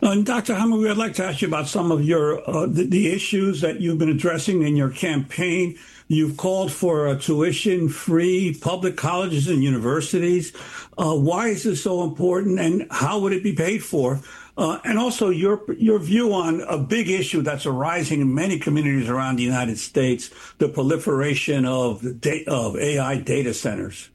Dr. Hamawi, I'd like to ask you about some of your the issues that you've been addressing in your campaign. You've called for tuition-free public colleges and universities. Why is this so important, and how would it be paid for? And also your view on a big issue that's arising in many communities around the United States, the proliferation of AI data centers.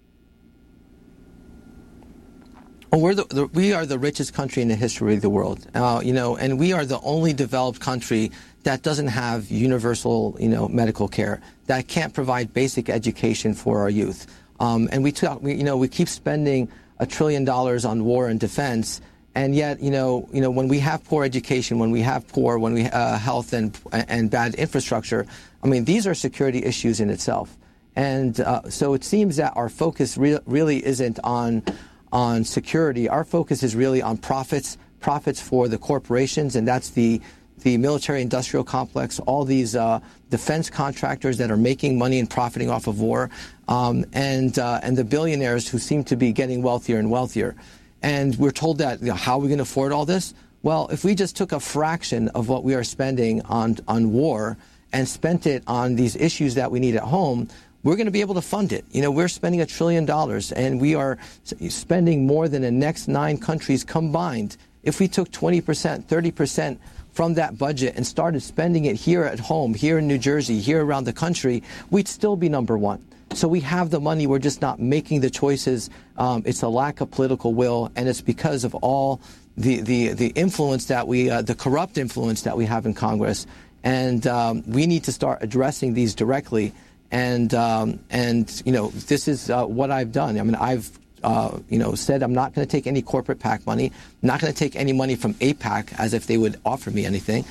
Well, we are the richest country in the history of the world, and we are the only developed country that doesn't have universal, medical care, that can't provide basic education for our youth. And we keep spending $1 trillion on war and defense, and yet, when we have poor education, when we have health and bad infrastructure, these are security issues in itself. And so it seems that our focus really isn't on security. Our focus is really on profits for the corporations, and that's the military-industrial complex, all these defense contractors that are making money and profiting off of war, and the billionaires who seem to be getting wealthier and wealthier. And we're told that, how are we going to afford all this? Well, if we just took a fraction of what we are spending on war and spent it on these issues that we need at home, we're going to be able to fund it. We're spending $1 trillion, and we are spending more than the next 9 countries combined. If we took 20%, 30% from that budget and started spending it here at home, here in New Jersey, here around the country, we'd still be number one. So we have the money, we're just not making the choices. It's a lack of political will, and it's because of all the influence that the corrupt influence that we have in Congress. And we need to start addressing these directly. And this is what I've done. I've said I'm not going to take any corporate PAC money, I'm not going to take any money from AIPAC as if they would offer me anything.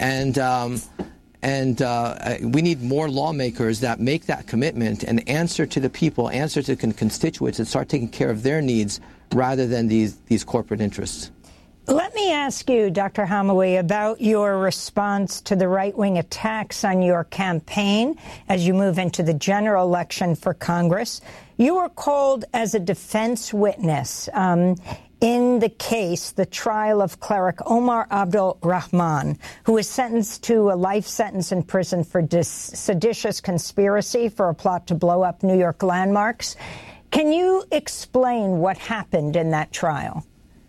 And we need more lawmakers that make that commitment and answer to the people, answer to constituents, and start taking care of their needs rather than these corporate interests. Let me ask you, Dr. Hamawi, about your response to the right-wing attacks on your campaign as you move into the general election for Congress. You were called as a defense witness in the case, the trial of cleric Omar Abdul Rahman, who was sentenced to a life sentence in prison for seditious conspiracy for a plot to blow up New York landmarks. Can you explain what happened in that trial?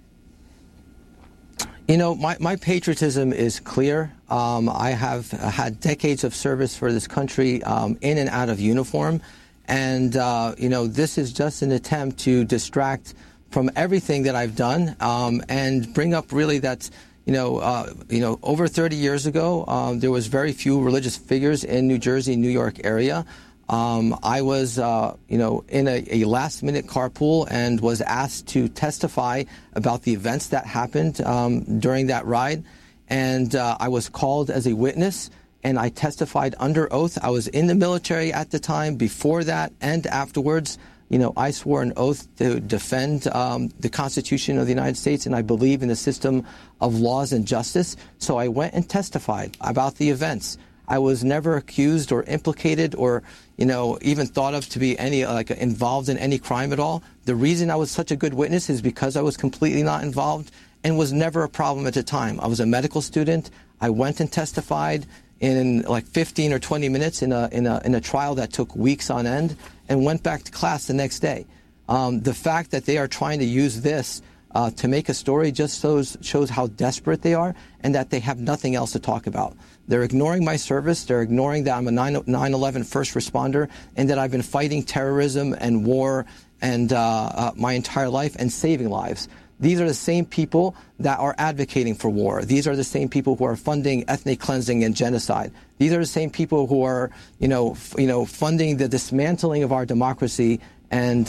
My patriotism is clear. I have had decades of service for this country in and out of uniform. And, this is just an attempt to distract from everything that I've done and bring up really that, over 30 years ago, there was very few religious figures in New Jersey, New York area. I was, in a last-minute carpool and was asked to testify about the events that happened during that ride. And I was called as a witness, and I testified under oath. I was in the military at the time, before that, and afterwards. I swore an oath to defend the Constitution of the United States, and I believe in the system of laws and justice. So I went and testified about the events. I was never accused or implicated or, even thought of to be involved in any crime at all. The reason I was such a good witness is because I was completely not involved and was never a problem at the time. I was a medical student. I went and testified in 15 or 20 minutes in a trial that took weeks on end, and went back to class the next day. The fact that they are trying to use this to make a story just shows how desperate they are, and that they have nothing else to talk about. They're ignoring my service. They're ignoring that I'm a 9/11 first responder, and that I've been fighting terrorism and war and my entire life and saving lives. These are the same people that are advocating for war. These are the same people who are funding ethnic cleansing and genocide. These are the same people who are, funding the dismantling of our democracy. And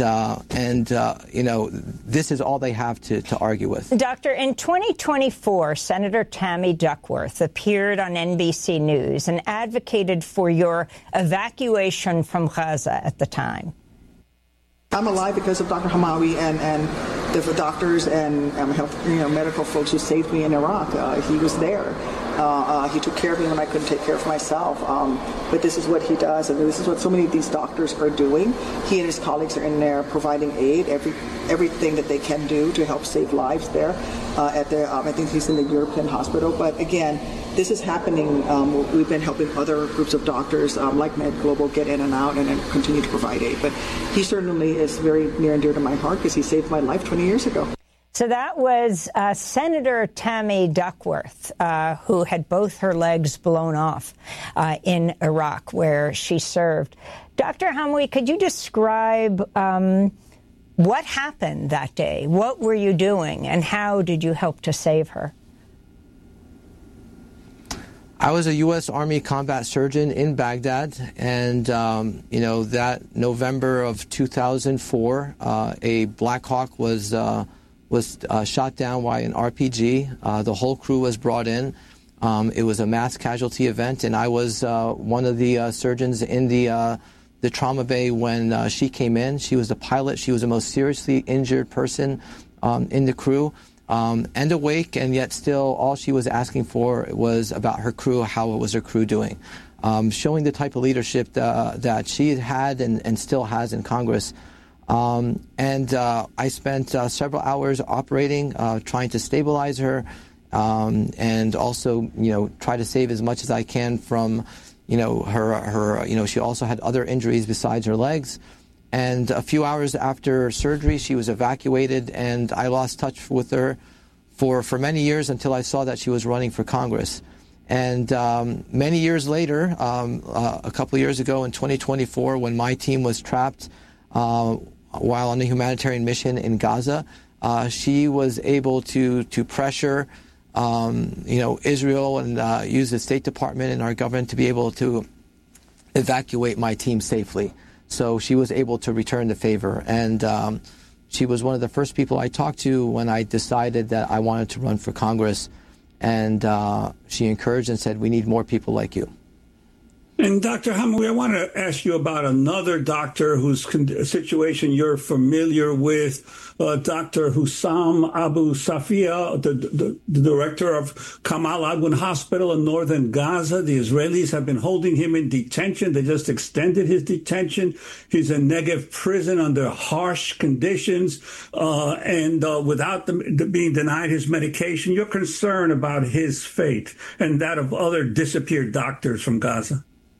this is all they have to argue with. Doctor, in 2024, Senator Tammy Duckworth appeared on NBC News and advocated for your evacuation from Gaza at the time. I'm alive because of Dr. Hamawi and the doctors and medical folks who saved me in Iraq. He was there. He took care of me when I couldn't take care of myself. But this is what he does, and this is what so many of these doctors are doing. He and his colleagues are in there providing aid, everything that they can do to help save lives there. I think he's in the European hospital. But again, this is happening. We've been helping other groups of doctors like Med Global get in and out and continue to provide aid. But he certainly is very near and dear to my heart because he saved my life 20 years ago. So that was Senator Tammy Duckworth, who had both her legs blown off in Iraq, where she served. Dr. Hamaoui, could you describe what happened that day? What were you doing, and how did you help to save her? I was a U.S. Army combat surgeon in Baghdad, and that November of 2004, a Black Hawk was shot down by an RPG. The whole crew was brought in. It was a mass casualty event, and I was one of the surgeons in the trauma bay when she came in. She was the pilot. She was the most seriously injured person in the crew, and awake, and yet still all she was asking for was about her crew, how was her crew doing. Showing the type of leadership that she had and still has in Congress. I spent several hours operating, trying to stabilize her, and also, try to save as much as I can from, her, she also had other injuries besides her legs. And a few hours after surgery, she was evacuated, and I lost touch with her for many years until I saw that she was running for Congress. And many years later, a couple of years ago in 2024, when my team was trapped while on a humanitarian mission in Gaza, she was able to pressure, Israel and use the State Department and our government to be able to evacuate my team safely. So she was able to return the favor. And she was one of the first people I talked to when I decided that I wanted to run for Congress. And she encouraged and said, we need more people like you. And Dr. Hamaoui, I want to ask you about another doctor whose situation you're familiar with, Dr. Hussam Abu Safia, the director of Kamal Adwan Hospital in northern Gaza. The Israelis have been holding him in detention. They just extended his detention. He's in Negev prison under harsh conditions and without being denied his medication. You're concerned about his fate and that of other disappeared doctors from Gaza.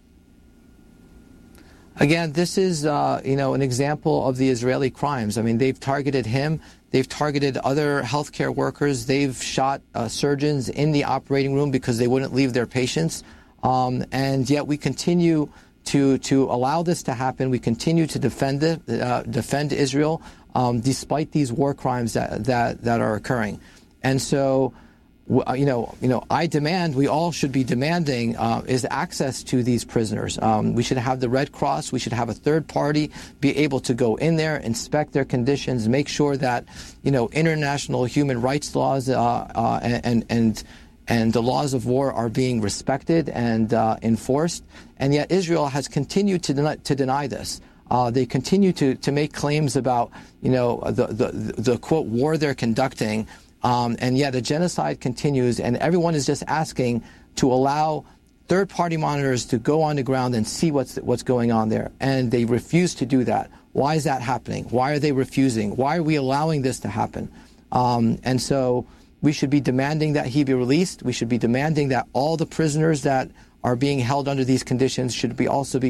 Again, this is, an example of the Israeli crimes. I mean, they've targeted him. They've targeted other healthcare workers. They've shot surgeons in the operating room because they wouldn't leave their patients. And yet we continue to allow this to happen. We continue to defend Israel despite these war crimes that are occurring. And so, I demand, we all should be demanding, is access to these prisoners. We should have the Red Cross. We should have a third party be able to go in there, inspect their conditions, make sure that, international human rights laws and the laws of war are being respected and enforced. And yet Israel has continued to deny this. They continue to make claims about, the quote war they're conducting. And yet a genocide continues, and everyone is just asking to allow third-party monitors to go on the ground and see what's going on there. And they refuse to do that. Why is that happening? Why are they refusing? Why are we allowing this to happen? And so we should be demanding that he be released. We should be demanding that all the prisoners that are being held under these conditions should be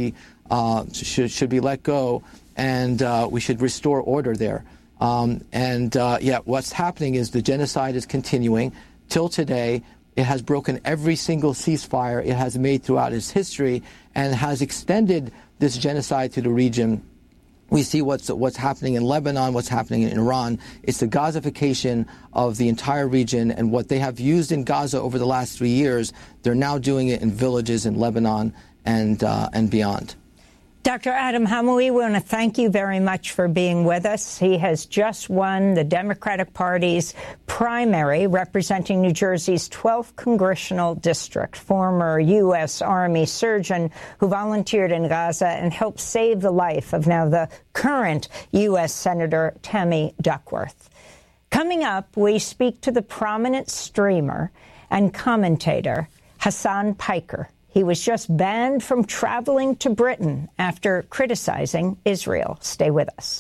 let go, and we should restore order there. What's happening is the genocide is continuing till today. It has broken every single ceasefire it has made throughout its history and has extended this genocide to the region. We see what's happening in Lebanon, what's happening in Iran. It's the Gazification of the entire region, and what they have used in Gaza over the last 3 years, they're now doing it in villages in Lebanon and beyond. Dr. Adam Hamaoui, we want to thank you very much for being with us. He has just won the Democratic Party's primary representing New Jersey's 12th congressional district. Former U.S. Army surgeon who volunteered in Gaza and helped save the life of now the current U.S. Senator Tammy Duckworth. Coming up, we speak to the prominent streamer and commentator Hasan Piker. He was just banned from traveling to Britain after criticizing Israel. Stay with us.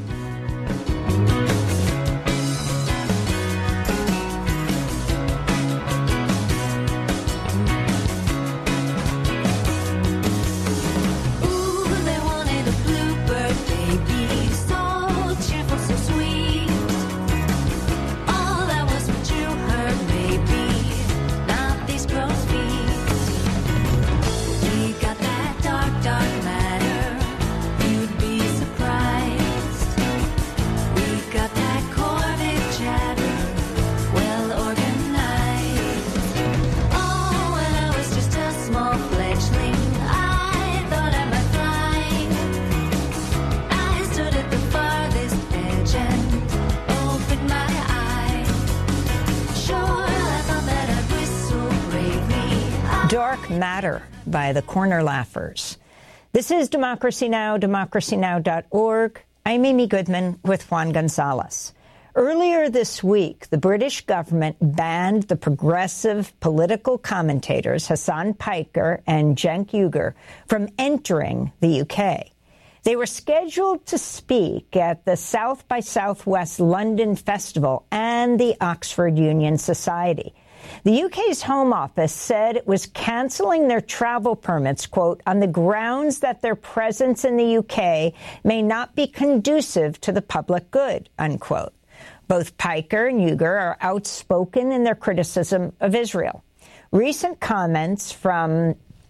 Dark Matter by the Corner Laughers. This is Democracy Now!, democracynow.org. I'm Amy Goodman with Juan Gonzalez. Earlier this week, the British government banned the progressive political commentators Hasan Piker and Cenk Uygur from entering the UK. They were scheduled to speak at the South by Southwest London Festival and the Oxford Union Society. The UK's Home Office said it was cancelling their travel permits, quote, on the grounds that their presence in the UK may not be conducive to the public good, unquote. Both Piker and Uygur are outspoken in their criticism of Israel. Recent comments from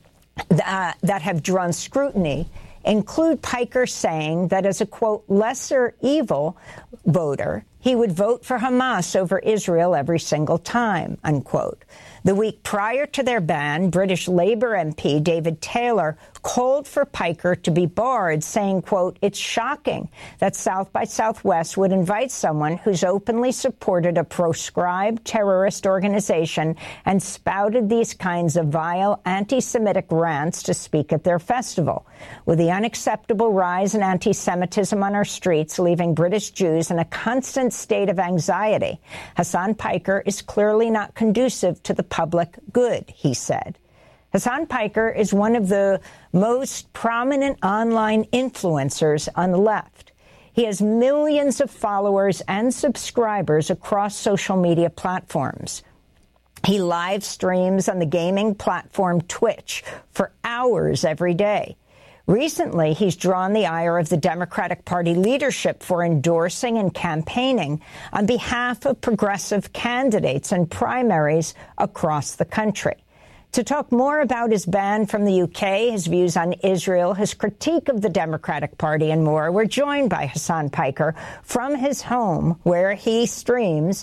that have drawn scrutiny include Piker saying that as a, quote, lesser evil voter, he would vote for Hamas over Israel every single time, unquote. The week prior to their ban, British Labour MP David Taylor called for Piker to be barred, saying, quote, it's shocking that South by Southwest would invite someone who's openly supported a proscribed terrorist organization and spouted these kinds of vile anti-Semitic rants to speak at their festival. With the unacceptable rise in anti-Semitism on our streets, leaving British Jews in a constant state of anxiety, Hasan Piker is clearly not conducive to the public good, he said. Hasan Piker is one of the most prominent online influencers on the left. He has millions of followers and subscribers across social media platforms. He live streams on the gaming platform Twitch for hours every day. Recently, he's drawn the ire of the Democratic Party leadership for endorsing and campaigning on behalf of progressive candidates in primaries across the country. To talk more about his ban from the UK, his views on Israel, his critique of the Democratic Party, and more, we're joined by Hasan Piker from his home, where he streams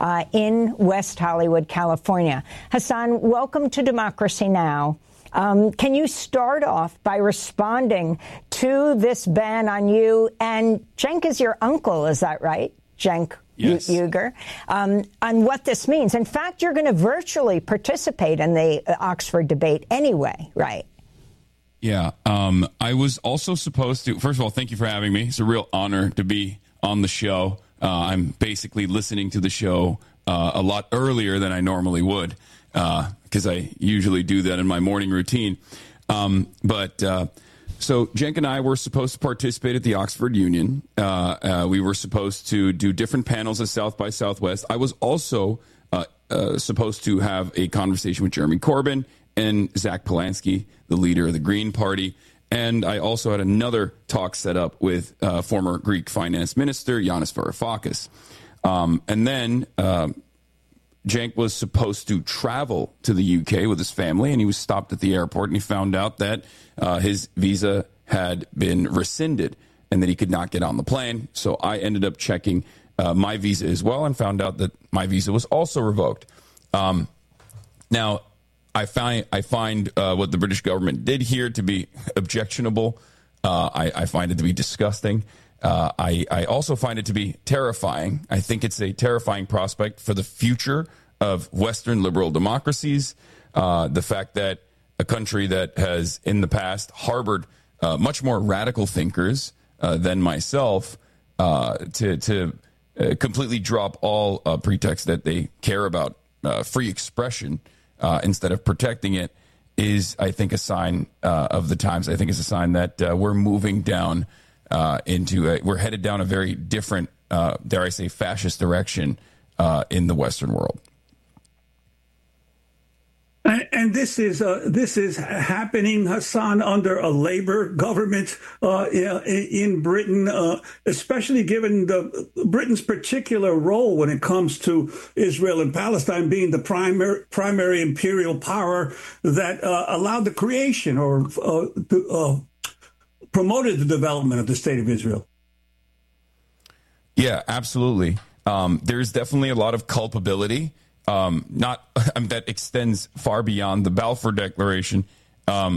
in West Hollywood, California. Hasan, welcome to Democracy Now! Can you start off by responding to this ban on you? And Cenk is your uncle, is that right? Cenk yes. Uygur, on what this means. In fact, you're going to virtually participate in the Oxford debate anyway, right? Yeah. I was also supposed to, first of all, thank you for having me. It's a real honor to be on the show. I'm basically listening to the show a lot earlier than I normally would, because I usually do that in my morning routine. So Cenk and I were supposed to participate at the Oxford Union. We were supposed to do different panels at South by Southwest. I was also supposed to have a conversation with Jeremy Corbyn and Zach Polanski, the leader of the Green Party. And I also had another talk set up with former Greek finance minister Yanis Varoufakis. And then Cenk was supposed to travel to the UK with his family, and he was stopped at the airport, and he found out that his visa had been rescinded and that he could not get on the plane. So I ended up checking my visa as well and found out that my visa was also revoked. Now, I find what the British government did here to be objectionable. I find it to be disgusting. I also find it to be terrifying. I think it's a terrifying prospect for the future of Western liberal democracies. The fact that a country that has in the past harbored much more radical thinkers than myself to completely drop all pretext that they care about free expression instead of protecting it is, I think, a sign of the times. I think it's a sign that we're moving down we're headed down a very different, dare I say, fascist direction in the Western world. And this is happening, Hassan, under a Labour government in Britain, especially given Britain's particular role when it comes to Israel and Palestine being the primary imperial power that allowed the creation or promoted the development of the State of Israel. Yeah, absolutely. There's definitely a lot of culpability. That extends far beyond the Balfour Declaration, and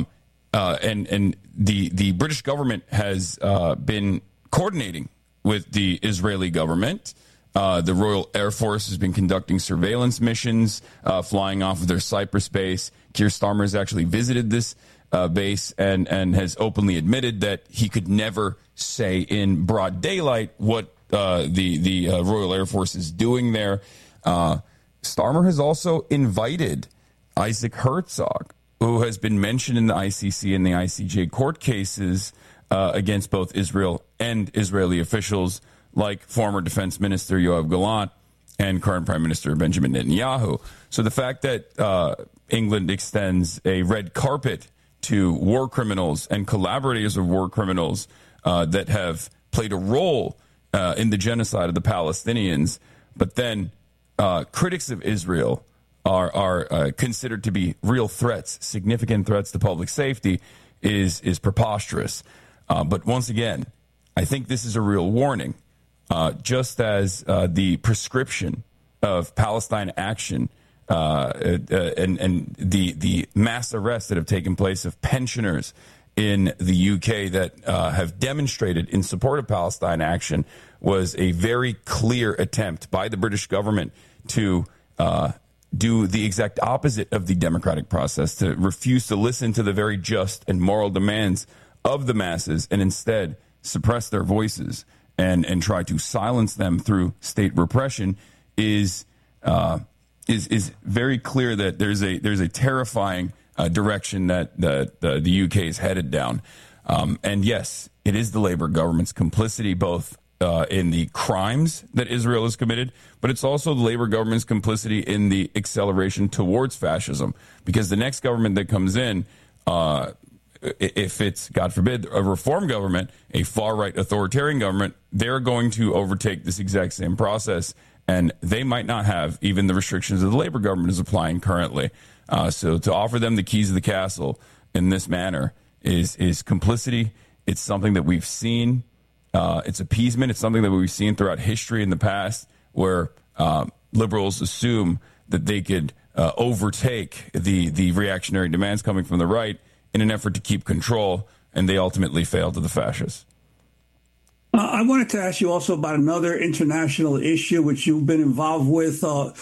the British government has been coordinating with the Israeli government. The Royal Air Force has been conducting surveillance missions, flying off of their Cyprus base. Keir Starmer has actually visited this base and has openly admitted that he could never say in broad daylight what the Royal Air Force is doing there. Starmer has also invited Isaac Herzog, who has been mentioned in the ICC and the ICJ court cases against both Israel and Israeli officials, like former Defense Minister Yoav Gallant and current Prime Minister Benjamin Netanyahu. So the fact that England extends a red carpet to war criminals and collaborators of war criminals that have played a role in the genocide of the Palestinians, but then critics of Israel are considered to be real threats, significant threats to public safety, is preposterous. But once again, I think this is a real warning. Just as the prescription of Palestine action and the mass arrests that have taken place of pensioners in the UK that have demonstrated in support of Palestine action was a very clear attempt by the British government to do the exact opposite of the democratic process, to refuse to listen to the very just and moral demands of the masses and instead suppress their voices and try to silence them through state repression is very clear that there's a terrifying direction that the UK is headed down. And yes, it is the Labour government's complicity both in the crimes that Israel has committed, but it's also the Labour government's complicity in the acceleration towards fascism. Because the next government that comes in, if it's, God forbid, a reform government, a far-right authoritarian government, they're going to overtake this exact same process, and they might not have even the restrictions that the Labour government is applying currently. So to offer them the keys of the castle in this manner is complicity. It's something that we've seen. It's appeasement. It's something that we've seen throughout history in the past, where liberals assume that they could overtake the reactionary demands coming from the right in an effort to keep control, and they ultimately fail to the fascists. I wanted to ask you also about another international issue which you've been involved with,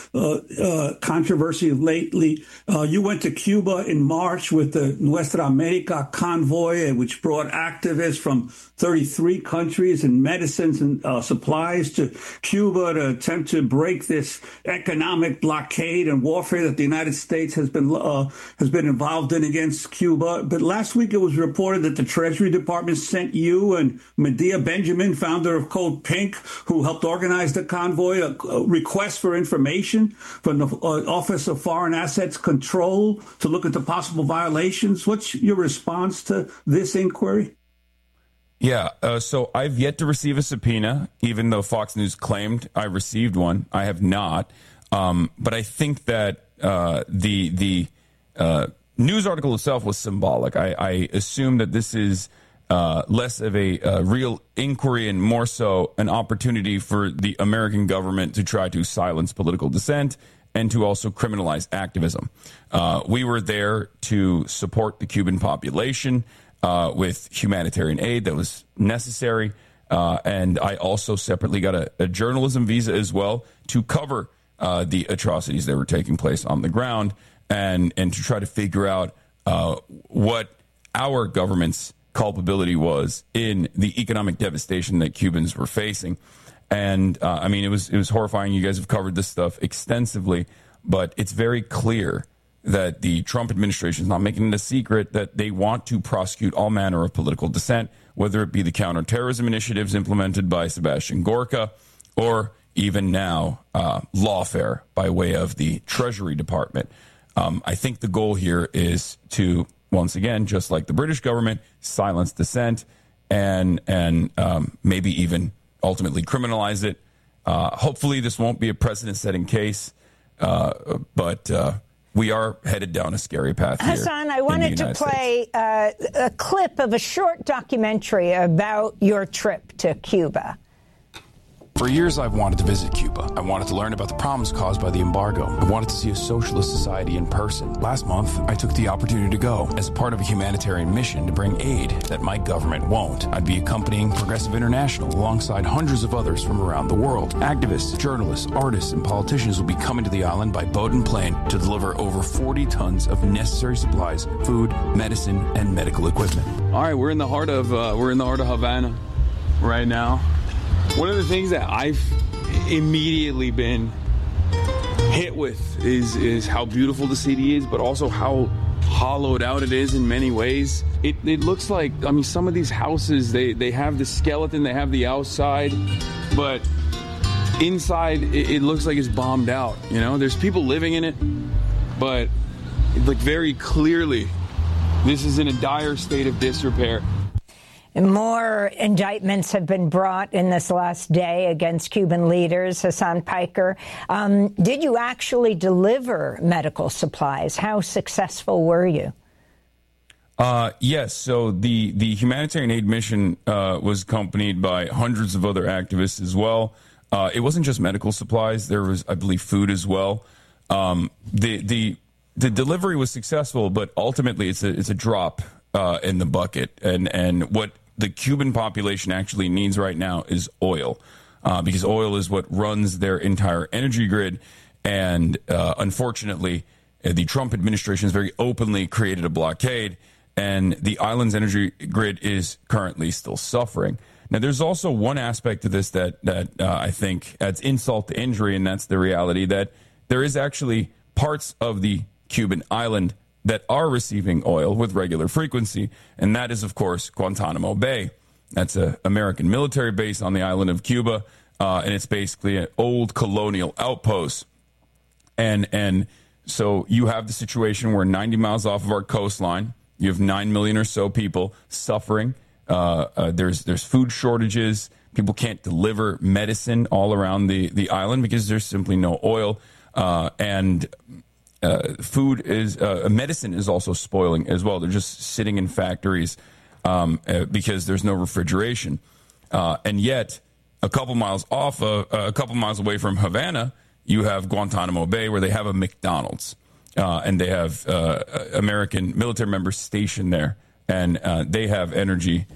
controversy lately. You went to Cuba in March with the Nuestra America convoy, which brought activists from 33 countries and medicines and supplies to Cuba to attempt to break this economic blockade and warfare that the United States has been involved in against Cuba. But last week it was reported that the Treasury Department sent you and Medea Benjamin, founder of Code Pink, who helped organize the convoy, a request for information from the Office of Foreign Assets Control to look at the possible violations. What's your response to this inquiry? Yeah, so I've yet to receive a subpoena, even though Fox News claimed I received one. I have not. But I think that the news article itself was symbolic. I assume that this is less of a real inquiry and more so an opportunity for the American government to try to silence political dissent and to also criminalize activism. We were there to support the Cuban population with humanitarian aid that was necessary. And I also separately got a journalism visa as well to cover the atrocities that were taking place on the ground and to try to figure out what our government's culpability was in the economic devastation that Cubans were facing. And I mean, it was horrifying. You guys have covered this stuff extensively, but it's very clear that the Trump administration is not making it a secret that they want to prosecute all manner of political dissent, whether it be the counterterrorism initiatives implemented by Sebastian Gorka or even now lawfare by way of the Treasury Department. I think the goal here is to, once again, just like the British government, silence dissent and maybe even ultimately criminalize it. Hopefully this won't be a precedent-setting case, but we are headed down a scary path here. Hassan, I wanted to play a clip of a short documentary about your trip to Cuba. For years, I've wanted to visit Cuba. I wanted to learn about the problems caused by the embargo. I wanted to see a socialist society in person. Last month, I took the opportunity to go as part of a humanitarian mission to bring aid that my government won't. I'd be accompanying Progressive International alongside hundreds of others from around the world. Activists, journalists, artists, and politicians will be coming to the island by boat and plane to deliver over 40 tons of necessary supplies, food, medicine, and medical equipment. All right, we're in the heart of Havana right now. One of the things that I've immediately been hit with is how beautiful the city is, but also how hollowed out it is in many ways. It looks like, I mean, some of these houses, they have the skeleton, they have the outside, but inside it looks like it's bombed out. You know, there's people living in it, but like very clearly, this is in a dire state of disrepair. More indictments have been brought in this last day against Cuban leaders. Hassan Piker, did you actually deliver medical supplies? How successful were you? Yes. So the humanitarian aid mission was accompanied by hundreds of other activists as well. It wasn't just medical supplies. There was, I believe, food as well. The delivery was successful, but ultimately it's a drop in the bucket. And what the Cuban population actually needs right now is oil, because oil is what runs their entire energy grid. And unfortunately, the Trump administration has very openly created a blockade, and the island's energy grid is currently still suffering. Now, there's also one aspect to this that I think adds insult to injury, and that's the reality that there is actually parts of the Cuban island that are receiving oil with regular frequency, and that is, of course, Guantanamo Bay. That's an American military base on the island of Cuba, and it's basically an old colonial outpost. And so you have the situation where 90 miles off of our coastline, you have 9 million or so people suffering. There's food shortages. People can't deliver medicine all around the island because there's simply no oil, and food is medicine is also spoiling as well. They're just sitting in factories because there's no refrigeration, and yet a couple miles away from Havana, you have Guantanamo Bay, where they have a McDonald's, and they have American military members stationed there, and they have energy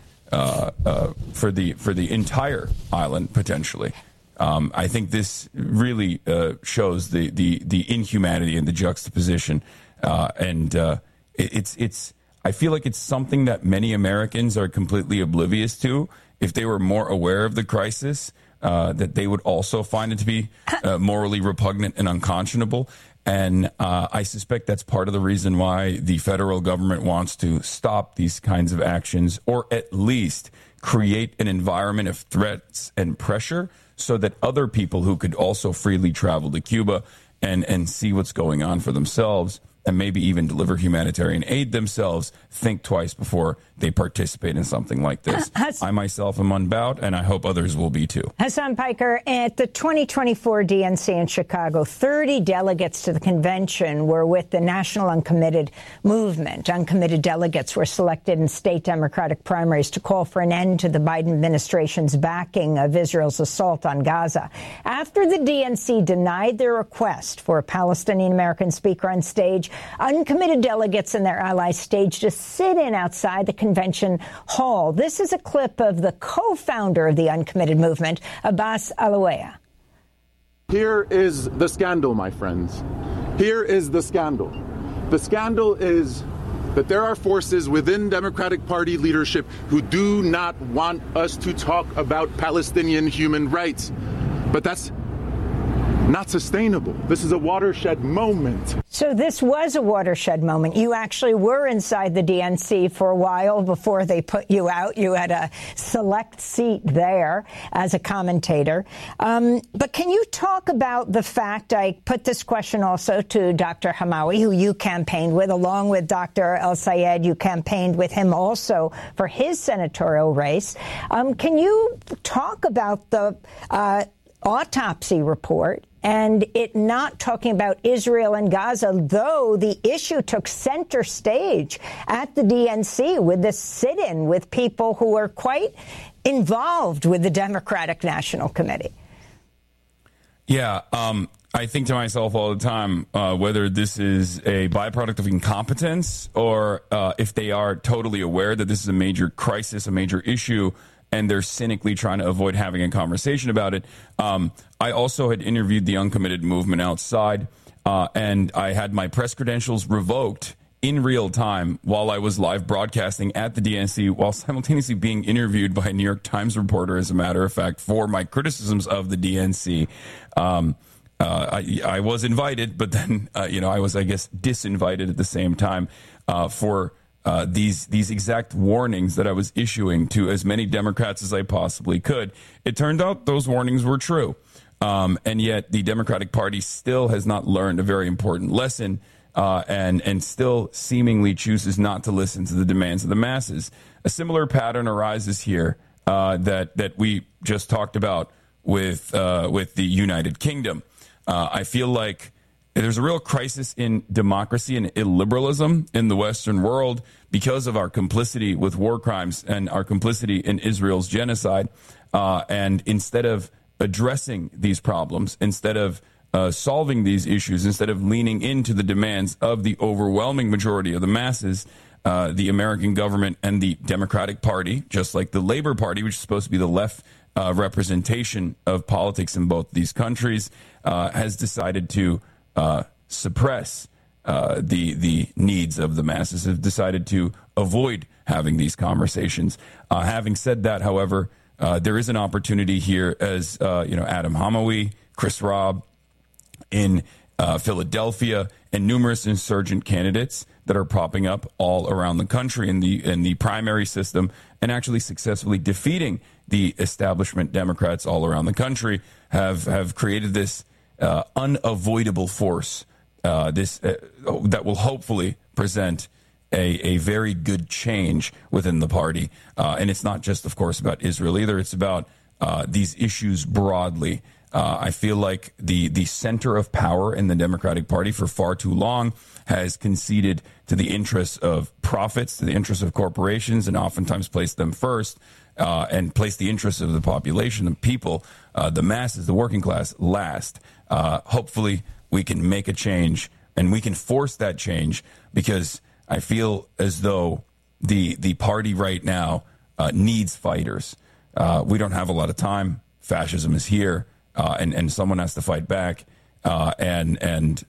for the entire island potentially. I think this really shows the inhumanity and the juxtaposition, and it's. I feel like it's something that many Americans are completely oblivious to. If they were more aware of the crisis, that they would also find it to be morally repugnant and unconscionable. And I suspect that's part of the reason why the federal government wants to stop these kinds of actions, or at least create an environment of threats and pressure, so that other people who could also freely travel to Cuba and see what's going on for themselves, and maybe even deliver humanitarian aid themselves, think twice before they participate in something like this. I myself am unbowed, and I hope others will be too. Hassan Piker, at the 2024 DNC in Chicago, 30 delegates to the convention were with the National Uncommitted Movement. Uncommitted delegates were selected in state Democratic primaries to call for an end to the Biden administration's backing of Israel's assault on Gaza. After the DNC denied their request for a Palestinian-American speaker on stage, uncommitted delegates and their allies staged a sit-in outside the convention hall. This is a clip of the co-founder of the uncommitted movement, Abbas Alawiyah. Here is the scandal, my friends. Here is the scandal. The scandal is that there are forces within Democratic Party leadership who do not want us to talk about Palestinian human rights. But that's not sustainable. This is a watershed moment. So this was a watershed moment. You actually were inside the DNC for a while before they put you out. You had a select seat there as a commentator. But can you talk about the fact, I put this question also to Dr. Hamawi, who you campaigned with, along with Dr. El-Sayed. You campaigned with him also for his senatorial race. Can you talk about the autopsy report and it not talking about Israel and Gaza, though the issue took center stage at the DNC with this sit-in with people who are quite involved with the Democratic National Committee? Yeah, I think to myself all the time, whether this is a byproduct of incompetence or if they are totally aware that this is a major crisis, a major issue, and they're cynically trying to avoid having a conversation about it. I also had interviewed the uncommitted movement outside, and I had my press credentials revoked in real time while I was live broadcasting at the DNC while simultaneously being interviewed by a New York Times reporter, as a matter of fact, for my criticisms of the DNC. I was invited, but then, I was, I guess, disinvited at the same time for these exact warnings that I was issuing to as many Democrats as I possibly could. It turned out those warnings were true. And yet the Democratic Party still has not learned a very important lesson and still seemingly chooses not to listen to the demands of the masses. A similar pattern arises here that we just talked about with the United Kingdom. I feel like there's a real crisis in democracy and illiberalism in the Western world because of our complicity with war crimes and our complicity in Israel's genocide. And instead of addressing these problems, instead of solving these issues, instead of leaning into the demands of the overwhelming majority of the masses, the American government and the Democratic Party, just like the Labor Party, which is supposed to be the left representation of politics in both these countries, has decided to suppress the needs of the masses, have decided to avoid having these conversations. Having said that, however, there is an opportunity here as, Adam Hamawi, Chris Robb in Philadelphia, and numerous insurgent candidates that are popping up all around the country in the primary system and actually successfully defeating the establishment Democrats all around the country have created this unavoidable force that will hopefully present a very good change within the party. And it's not just, of course, about Israel either. It's about these issues broadly. I feel like the center of power in the Democratic Party for far too long has conceded to the interests of profits, to the interests of corporations, and oftentimes placed them first and placed the interests of the population, the people, the masses, the working class last. Hopefully we can make a change and we can force that change, because I feel as though the party right now needs fighters. We don't have a lot of time. Fascism is here, and someone has to fight back. And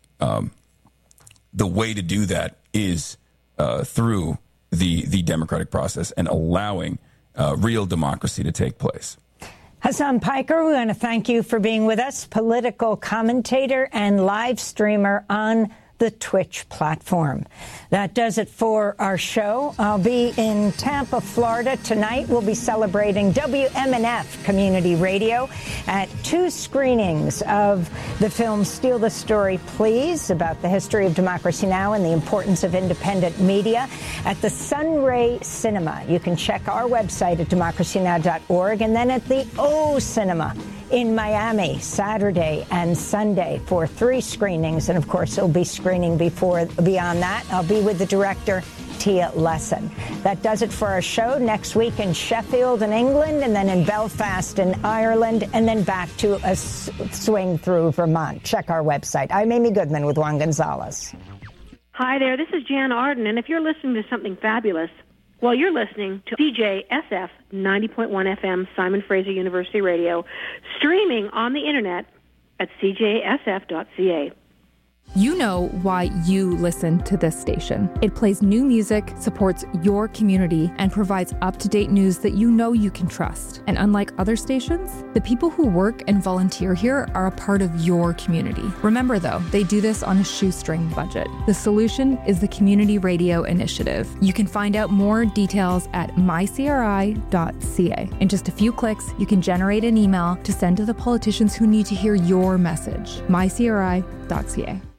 the way to do that is through the democratic process and allowing real democracy to take place. Hasan Piker, we want to thank you for being with us, political commentator and live streamer on the Twitch platform. That does it for our show. I'll be in Tampa, Florida tonight. We'll be celebrating WMNF Community Radio at 2 screenings of the film Steal the Story, Please, about the history of Democracy Now! And the importance of independent media at the Sunray Cinema. You can check our website at democracynow.org, and then at the O Cinema in Miami, Saturday and Sunday for 3 screenings. And of course, it'll be screening beyond that. I'll be with the director, Tia Lesson. That does it for our show. Next week in Sheffield in England, and then in Belfast in Ireland, and then back to a swing through Vermont. Check our website. I'm Amy Goodman with Juan Gonzalez. Hi there, this is Jan Arden, and if you're listening to something fabulous, well, you're listening to CJSF 90.1 FM, Simon Fraser University Radio, streaming on the internet at cjsf.ca. You know why you listen to this station. It plays new music, supports your community, and provides up-to-date news that you know you can trust. And unlike other stations, the people who work and volunteer here are a part of your community. Remember, though, they do this on a shoestring budget. The solution is the Community Radio Initiative. You can find out more details at mycri.ca. In just a few clicks, you can generate an email to send to the politicians who need to hear your message. mycri.ca.